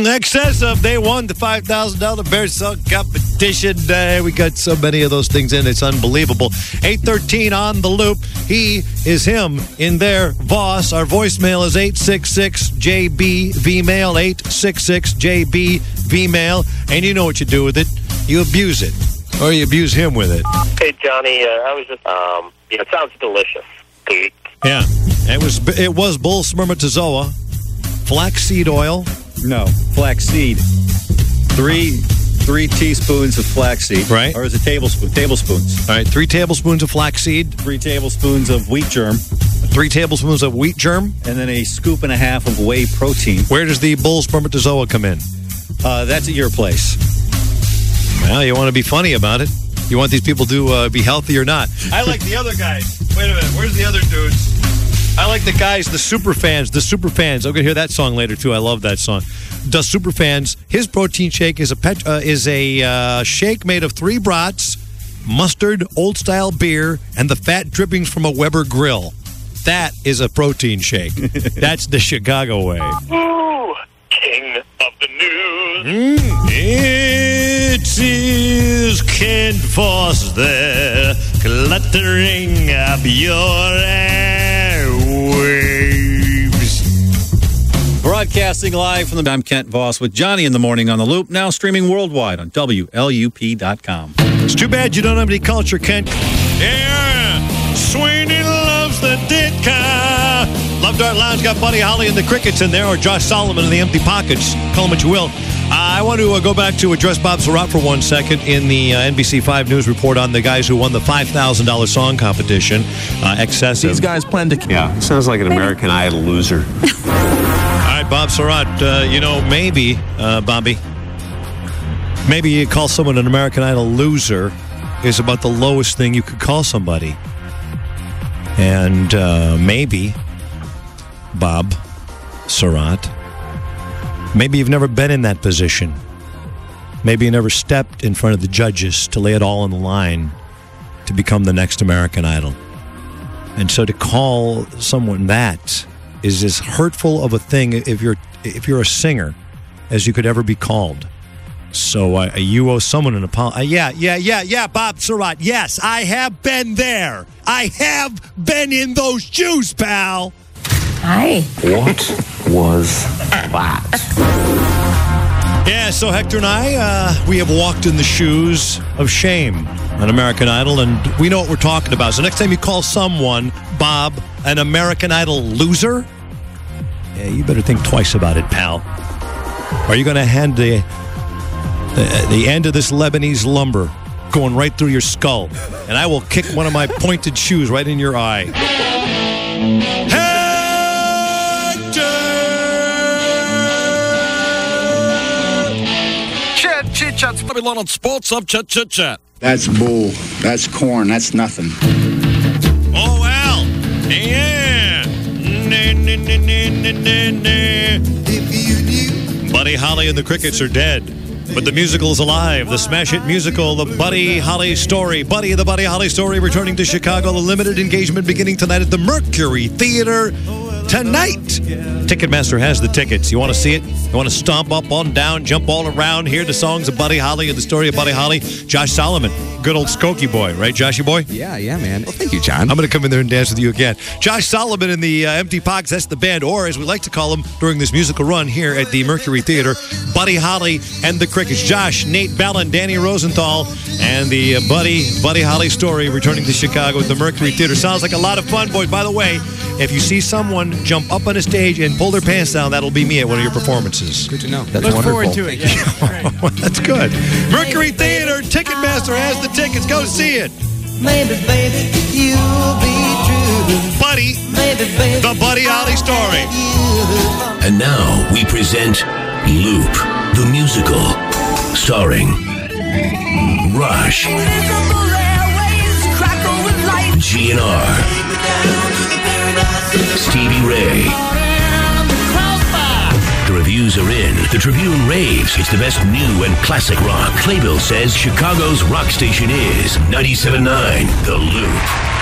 excess of they won the $5,000 Bear Song competition. We got so many of those things in, it's unbelievable. 813 on the loop. He is him in there. Voss. Our voicemail is 866-JB-VMail, 866-JB-VMail. And you know what you do with it. You abuse it. Or you abuse him with it. Hey, Johnny, I was just, it sounds delicious. Yeah. It was bull spermatozoa, flaxseed oil. No, flaxseed. Three teaspoons of flaxseed. Right. Or is it tablespoons? All right, 3 tablespoons of flaxseed. 3 tablespoons of wheat germ. 3 tablespoons of wheat germ. And then a scoop and a half of whey protein. Where does the bull spermatozoa come in? That's at your place. Well, you want to be funny about it. You want these people to be healthy or not. I like the other guys. Wait a minute. Where's the other dudes? I like the guys, the super fans. I'm going to hear that song later, too. I love that song. The super fans. His protein shake is a shake made of 3 brats, mustard, old-style beer, and the fat drippings from a Weber grill. That is a protein shake. That's the Chicago way. Ooh, king of the news. It is Kent Voss there, cluttering up your airwaves. Broadcasting live from the... I'm Kent Voss with Johnny in the Morning on the Loop, now streaming worldwide on WLUP.com. It's too bad you don't have any culture, Kent. Yeah, Sweeney loves the Ditka. Love Dart Lounge got Buddy Holly and the Crickets in there, or Josh Solomon and the Empty Pockets. Call them what you will. I want to go back to address Bob Surratt for 1 second in the NBC5 News report on the guys who won the $5,000 song competition. Excessive. These guys plan to... Yeah, sounds like an American Idol loser. All right, Bob Surratt, maybe, Bobby, maybe you call someone an American Idol loser is about the lowest thing you could call somebody. And maybe, Bob Surratt, maybe you've never been in that position. Maybe you never stepped in front of the judges to lay it all on the line to become the next American Idol. And so to call someone that is as hurtful of a thing if you're a singer as you could ever be called. So you owe someone an apology. Yeah, Bob Surratt. Yes, I have been there. I have been in those shoes, pal. Hi. What was that? Yeah, so Hector and I, we have walked in the shoes of shame on American Idol, and we know what we're talking about. So next time you call someone, Bob, an American Idol loser, yeah, you better think twice about it, pal. Are you going to hand the end of this Lebanese lumber going right through your skull, and I will kick one of my pointed shoes right in your eye. Chit-chat's Babylon on Sports Up Chat. That's bull. That's corn. That's nothing. Oh, well. Yeah. Buddy Holly and the Crickets are dead, but the musical is alive. The smash hit musical, The Buddy Holly Story. Buddy, the Buddy Holly Story, returning to Chicago. The limited engagement beginning tonight at the Mercury Theater. Tonight, Ticketmaster has the tickets. You want to see it? You want to stomp up, on, down, jump all around, hear the songs of Buddy Holly and the story of Buddy Holly? Josh Solomon, good old Skokie boy, right, Joshy boy? Yeah, man. Well, thank you, John. I'm going to come in there and dance with you again. Josh Solomon and the Empty Pockets, that's the band, or as we like to call them during this musical run here at the Mercury Theater, Buddy Holly and the Crickets. Josh, Nate Ballin, Danny Rosenthal, and the Buddy Holly Story returning to Chicago at the Mercury Theater. Sounds like a lot of fun, boys. By the way, if you see someone jump up on a stage and pull their pants down, that'll be me at one of your performances. Good to know. That's Look wonderful. forward to it. Yeah. That's good. Mercury Theater, Ticketmaster has the tickets. Go see it. Maybe, baby, you'll be true. Buddy, Maybe, baby, the Buddy Holly Story. And now we present Loop, the musical, starring Rush, GNR, Stevie Ray. The reviews are in. The Tribune raves it's the best new and classic rock. Playbill says Chicago's rock station is 97.9 The Loop.